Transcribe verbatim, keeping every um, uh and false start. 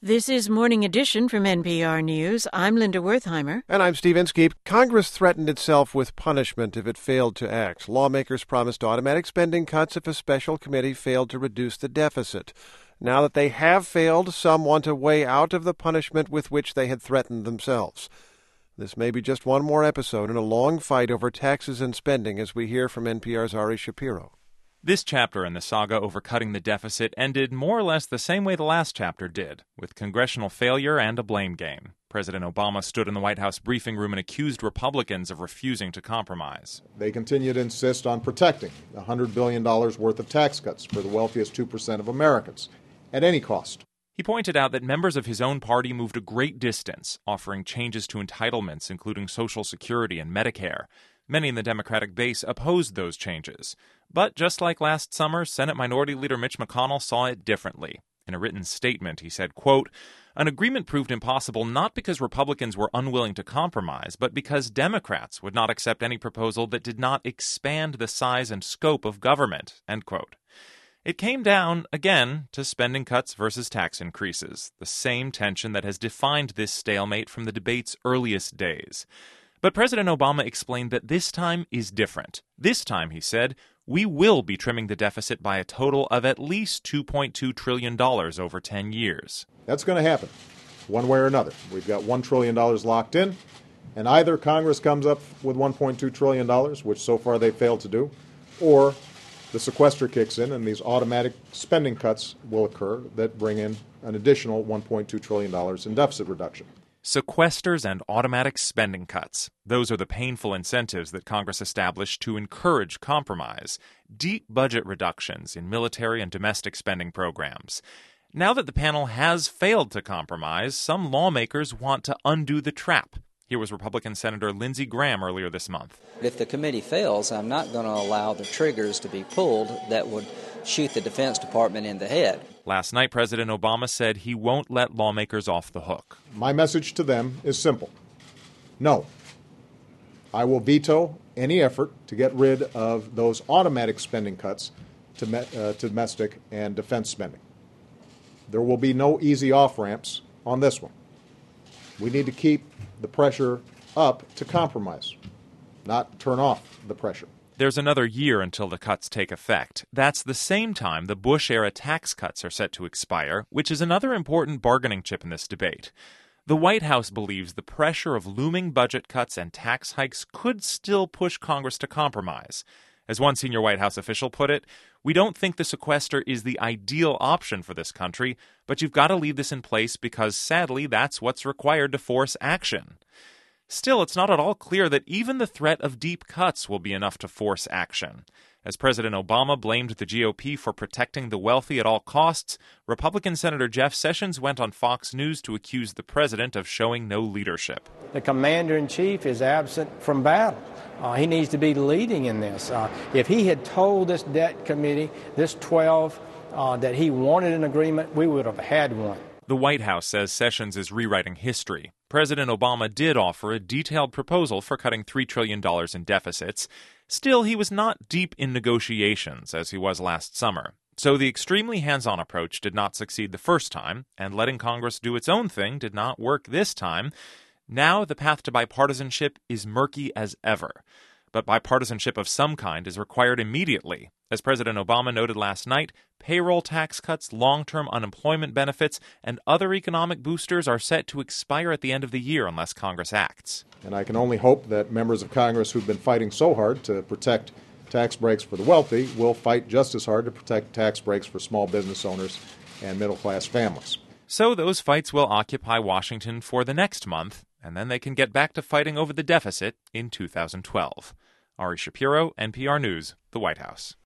This is Morning Edition from N P R News. I'm Linda Wertheimer. And I'm Steve Inskeep. Congress threatened itself with punishment if it failed to act. Lawmakers promised automatic spending cuts if a special committee failed to reduce the deficit. Now that they have failed, some want a way out of the punishment with which they had threatened themselves. This may be just one more episode in a long fight over taxes and spending, as we hear from N P R's Ari Shapiro. This chapter in the saga over cutting the deficit ended more or less the same way the last chapter did, with congressional failure and a blame game. President Obama stood in the White House briefing room and accused Republicans of refusing to compromise. They continue to insist on protecting one hundred billion dollars worth of tax cuts for the wealthiest two percent of Americans, at any cost. He pointed out that members of his own party moved a great distance, offering changes to entitlements, including Social Security and Medicare. Many in the Democratic base opposed those changes. But just like last summer, Senate Minority Leader Mitch McConnell saw it differently. In a written statement, he said, quote, "An agreement proved impossible not because Republicans were unwilling to compromise, but because Democrats would not accept any proposal that did not expand the size and scope of government," end quote. It came down, again, to spending cuts versus tax increases, the same tension that has defined this stalemate from the debate's earliest days. But President Obama explained that this time is different. This time, he said, we will be trimming the deficit by a total of at least two point two trillion dollars over ten years. That's going to happen, one way or another. We've got one trillion dollars locked in, and either Congress comes up with one point two trillion dollars, which so far they've failed to do, or the sequester kicks in and these automatic spending cuts will occur that bring in an additional one point two trillion dollars in deficit reduction. Sequesters and automatic spending cuts. Those are the painful incentives that Congress established to encourage compromise. Deep budget reductions in military and domestic spending programs. Now that the panel has failed to compromise, some lawmakers want to undo the trap. Here was Republican Senator Lindsey Graham earlier this month. If the committee fails, I'm not going to allow the triggers to be pulled that would shoot the Defense Department in the head. Last night, President Obama said he won't let lawmakers off the hook. My message to them is simple. No. I will veto any effort to get rid of those automatic spending cuts to, me- uh, to domestic and defense spending. There will be no easy off-ramps on this one. We need to keep the pressure up to compromise, not turn off the pressure. There's another year until the cuts take effect. That's the same time the Bush-era tax cuts are set to expire, which is another important bargaining chip in this debate. The White House believes the pressure of looming budget cuts and tax hikes could still push Congress to compromise. As one senior White House official put it, "We don't think the sequester is the ideal option for this country, but you've got to leave this in place because, sadly, that's what's required to force action." Still, it's not at all clear that even the threat of deep cuts will be enough to force action. As President Obama blamed the G O P for protecting the wealthy at all costs, Republican Senator Jeff Sessions went on Fox News to accuse the president of showing no leadership. The commander-in-chief is absent from battle. Uh, he needs to be leading in this. Uh, if he had told this debt committee, this twelve, uh, that he wanted an agreement, we would have had one. The White House says Sessions is rewriting history. President Obama did offer a detailed proposal for cutting three trillion dollars in deficits. Still, he was not deep in negotiations, as he was last summer. So the extremely hands-on approach did not succeed the first time, and letting Congress do its own thing did not work this time. Now the path to bipartisanship is murky as ever. But bipartisanship of some kind is required immediately. As President Obama noted last night, payroll tax cuts, long-term unemployment benefits, and other economic boosters are set to expire at the end of the year unless Congress acts. And I can only hope that members of Congress who've been fighting so hard to protect tax breaks for the wealthy will fight just as hard to protect tax breaks for small business owners and middle-class families. So those fights will occupy Washington for the next month, and then they can get back to fighting over the deficit in two thousand twelve. Ari Shapiro, N P R News, the White House.